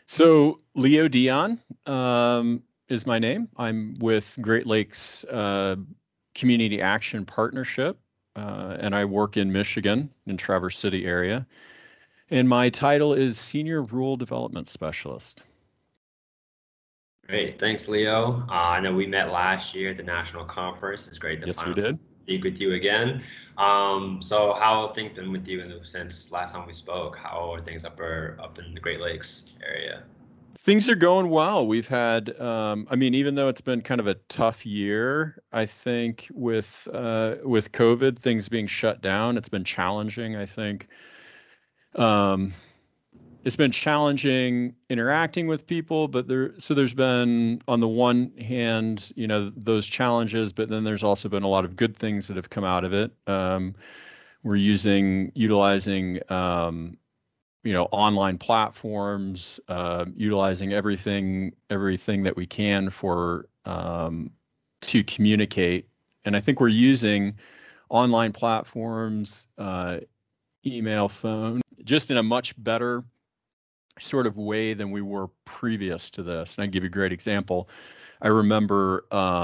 So Leo Dion is my name. I'm with Great Lakes Community Action Partnership, and I work in Michigan, in Traverse City area. And my title is Senior Rural Development Specialist. Great. Thanks, Leo. I know we met last year at the national conference. It's great to Yes, we finally did. speak with you again. So how have things been with you since last time we spoke? How are things up in the Great Lakes area? Things are going well. We've had, I mean, even though it's been kind of a tough year, I think with COVID, things being shut down, it's been challenging. I think um, it's been challenging interacting with people, but there's been, on the one hand, those challenges, but then there's also been a lot of good things that have come out of it. We're utilizing online platforms, utilizing everything that we can for to communicate. And I think we're using online platforms, email, phone, just in a much better sort of way than we were previous to this. And I can give you a great example. I remember,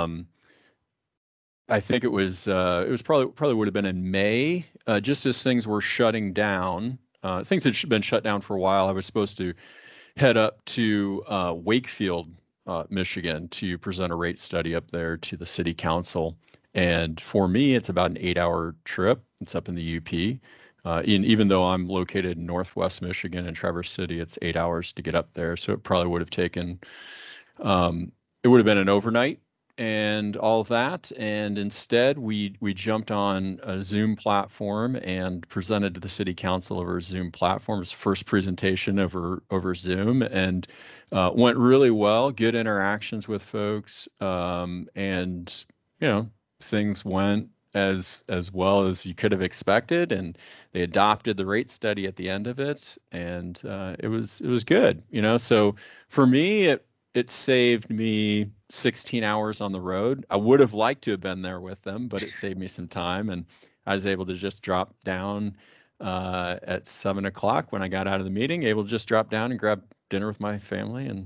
I think it was probably would have been in May, just as things were shutting down. Things had been shut down for a while. I was supposed to head up to Wakefield, Michigan, to present a rate study up there to the city council. And for me, it's about an 8-hour trip. It's up in the UP. Even though I'm located in Northwest Michigan in Traverse City, it's 8 hours to get up there. So it probably would have taken, it would have been an overnight and all of that. And instead, we jumped on a Zoom platform and presented to the city council over Zoom platform's first presentation over Zoom, and went really well. Good interactions with folks, and you know things went as well as you could have expected. And they adopted the rate study at the end of it, and it was good. So for me, it saved me 16 hours on the road. I would have liked to have been there with them, but it saved me some time. And I was able to just drop down at 7 o'clock when I got out of the meeting, able to just drop down and grab dinner with my family. And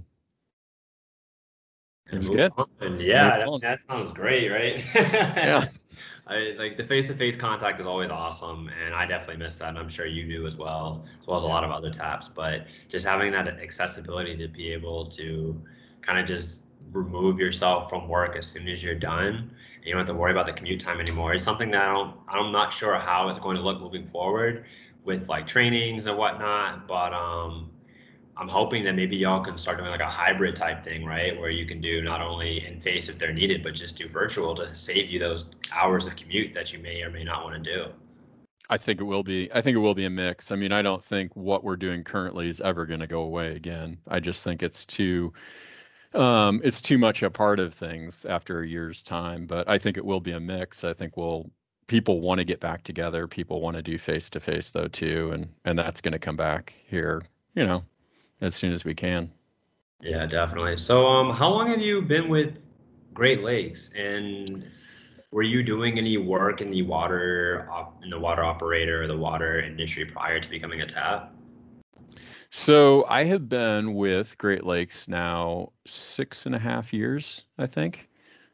it And was move good. on. And Move yeah, on. that sounds great, right? Yeah. I like the face-to-face contact is always awesome, and I definitely miss that, and I'm sure you do as well as a Yeah. lot of other taps. But just having that accessibility to be able to kind of just remove yourself from work as soon as you're done, and you don't have to worry about the commute time anymore. It's something that I'm not sure how it's going to look moving forward with like trainings and whatnot, but I'm hoping that maybe y'all can start doing like a hybrid type thing, right? Where you can do not only in face if they're needed, but just do virtual to save you those hours of commute that you may or may not want to do. I think it will be a mix. I mean, I don't think what we're doing currently is ever going to go away again. I just think it's too much a part of things after a year's time, but I think it will be a mix. I think people want to get back together. People want to do face to face though too, and that's going to come back here, you know, as soon as we can. Yeah, definitely. So, how long have you been with Great Lakes, and were you doing any work in in the water operator or the water industry prior to becoming a tap? So I have been with Great Lakes now 6.5 years, I think.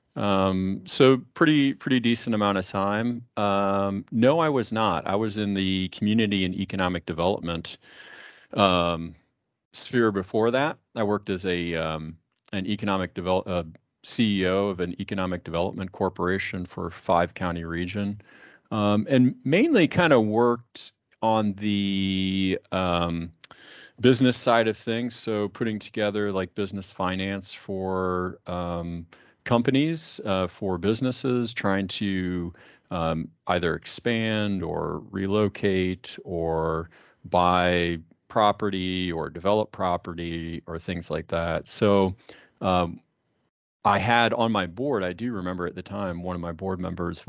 So pretty decent amount of time. No, I was not. I was in the community and economic development um, sphere before that. I worked as an CEO of an economic development corporation for 5 county region, and mainly kind of worked on the business side of things. So putting together like business finance for companies, for businesses trying to either expand or relocate or buy property or develop property or things like that. So um, I had on my board, I do remember at the time, one of my board members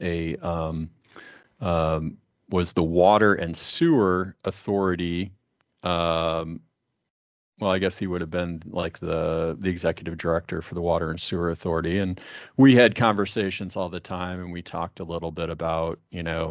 um, was the Water and Sewer Authority. Um, well, I guess he would have been like the executive director for the Water and Sewer Authority, and we had conversations all the time, and we talked a little bit about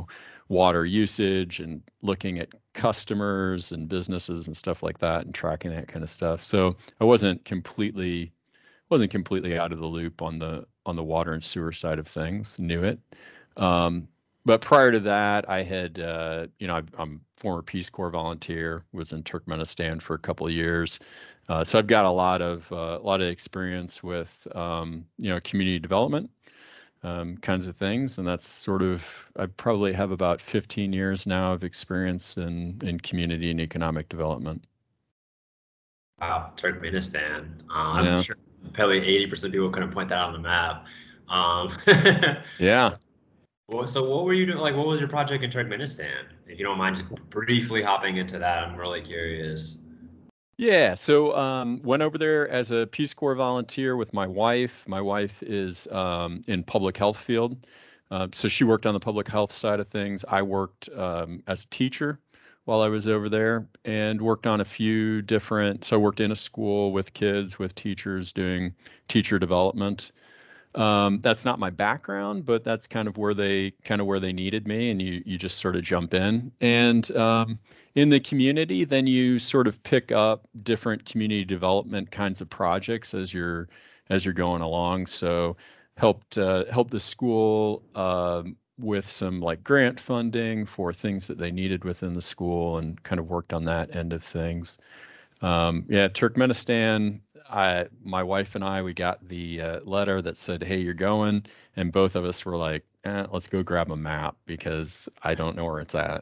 water usage and looking at customers and businesses and stuff like that and tracking that kind of stuff. So I wasn't completely out of the loop on the water and sewer side of things. Knew it, um, but prior to that, I had I'm former Peace Corps volunteer. Was in Turkmenistan for a couple of years, so I've got a lot of experience with community development kinds of things, and that's sort of I probably have about 15 years now of experience in community and economic development. Wow, Turkmenistan. I'm Yeah, sure probably 80% of people couldn't point that out on the map. Um, yeah. so what were you doing? Like, what was your project in Turkmenistan? If you don't mind just briefly hopping into that, I'm really curious. Yeah, so went over there as a Peace Corps volunteer with my wife. My wife is in public health field, so she worked on the public health side of things. I worked as a teacher while I was over there, and worked on a few different. So I worked in a school with kids, with teachers, doing teacher development. That's not my background, but that's kind of where they needed me, and you just sort of jump in. And in the community, then you sort of pick up different community development kinds of projects as you're going along. So helped the school with some like grant funding for things that they needed within the school, and kind of worked on that end of things. Yeah, Turkmenistan. My wife and I, we got the letter that said, "Hey, you're going," and both of us were like, "Let's go grab a map because I don't know where it's at."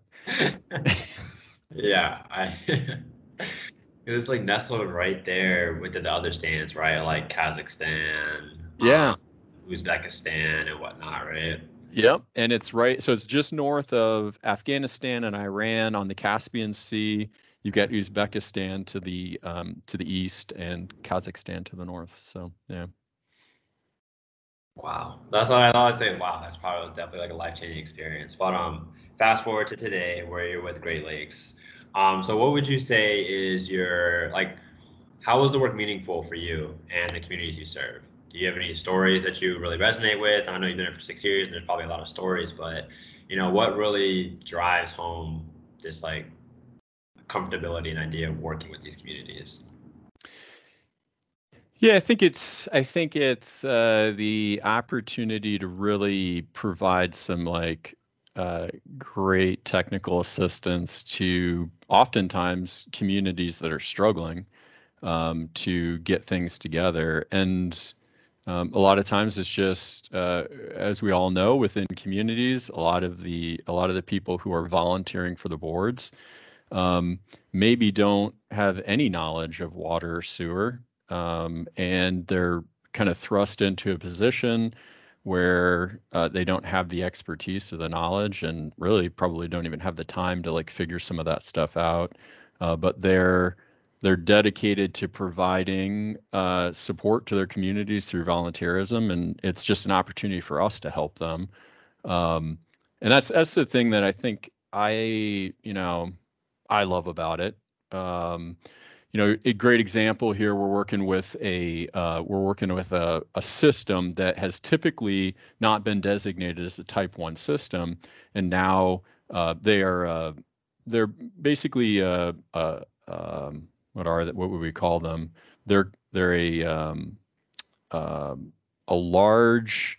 Yeah, I it was like nestled right there within the other stands, right? Like Kazakhstan, Yeah, Uzbekistan, and whatnot, right? yep, and it's right. So it's just north of Afghanistan and Iran on the Caspian Sea. You've got Uzbekistan to the east and Kazakhstan to the north. So yeah. Wow, that's what I thought. I'd say, wow, that's probably definitely like a life-changing experience. But fast forward to today, where you're with Great Lakes. So what would you say is your like? How was the work meaningful for you and the communities you serve? Do you have any stories that you really resonate with? I know you've been there for 6 years, and there's probably a lot of stories, but what really drives home this like comfortability and idea of working with these communities? Yeah, I think it's the opportunity to really provide some like great technical assistance to oftentimes communities that are struggling to get things together. And a lot of times it's just, as we all know, within communities, a lot of the people who are volunteering for the boards um, maybe don't have any knowledge of water or sewer, and they're kind of thrust into a position where they don't have the expertise or the knowledge, and really probably don't even have the time to like figure some of that stuff out. But they're dedicated to providing support to their communities through volunteerism, and it's just an opportunity for us to help them. Um, and that's the thing that I think I love about it. Um, a great example here. We're working with a system that has typically not been designated as a Type 1 system, and now they're basically what would we call them? They're um, a large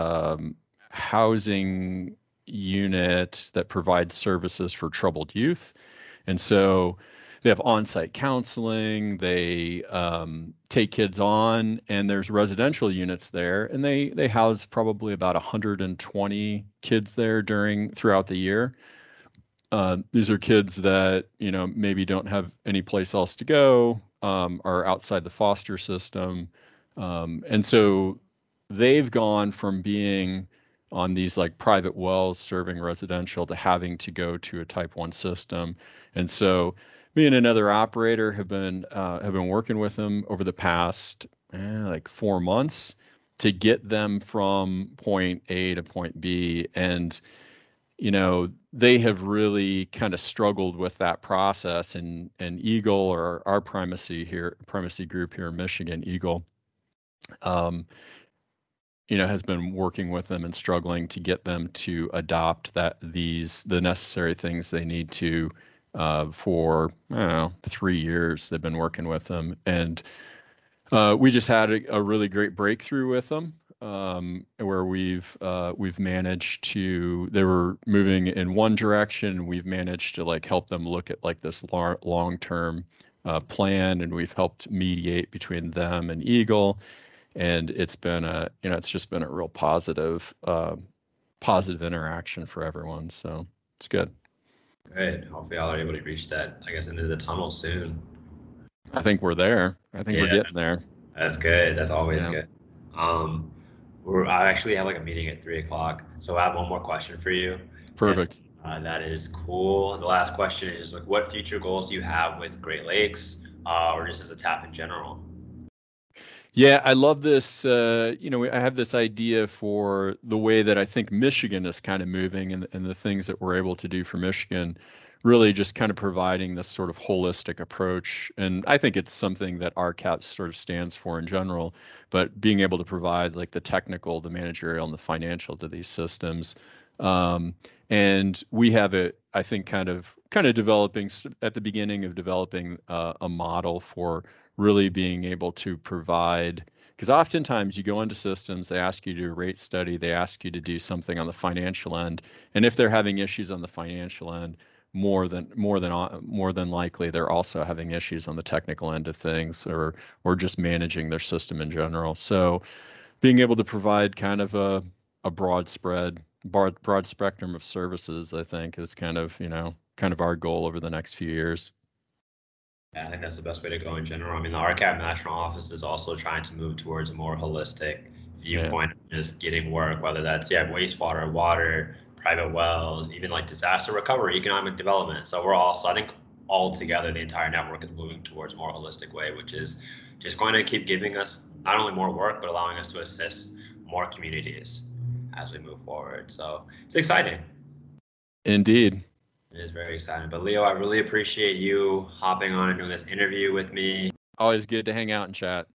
housing unit that provides services for troubled youth. And so they have on-site counseling. They take kids on, and there's residential units there, and they house probably about 120 kids there throughout the year. These are kids that maybe don't have any place else to go, are outside the foster system, and so they've gone from being on these like private wells serving residential to having to go to a Type 1 system. And so me and another operator have been working with them over the past like 4 months to get them from point A to point B. And they have really kind of struggled with that process. And Eagle, or our primacy group here in Michigan, Eagle, um, has been working with them and struggling to get them to adopt the necessary things they need to for, I don't know, 3 years they've been working with them. And we just had a really great breakthrough with them, where we've managed to. They were moving in one direction. We've managed to like help them look at like this long-term plan, and we've helped mediate between them and Eagle. And it's just been a real positive interaction for everyone. So it's good. Good. Hopefully, y'all are able to reach that, I guess, into the tunnel soon. I think we're there. I think we're Yeah, getting there. that's good. That's always Yeah. good. Um, I actually have like a meeting at 3 o'clock, so I have one more question for you, and Perfect. that is cool. The last question is like, what future goals do you have with Great Lakes, or just as a tap in general? Yeah, I love this. I have this idea for the way that I think Michigan is kind of moving, and the things that we're able to do for Michigan, really just kind of providing this sort of holistic approach. And I think it's something that RCAP sort of stands for in general, but being able to provide like the technical, the managerial, and the financial to these systems. Um, and we have it, I think, kind of developing at the beginning of developing a model for really being able to provide, because oftentimes you go into systems, they ask you to do a rate study, they ask you to do something on the financial end, and if they're having issues on the financial end, more than likely they're also having issues on the technical end of things, or just managing their system in general. So being able to provide kind of a broad spectrum of services, I think, is kind of our goal over the next few years. Yeah, I think that's the best way to go in general. I mean, the RCAP National Office is also trying to move towards a more holistic Yeah. viewpoint of just getting work, whether that's wastewater, water, private wells, even like disaster recovery, economic development. So we're also, I think, all together, the entire network is moving towards a more holistic way, which is just going to keep giving us not only more work, but allowing us to assist more communities as we move forward. So it's exciting. Indeed. It is very exciting. But Leo, I really appreciate you hopping on and doing this interview with me. Always good to hang out and chat.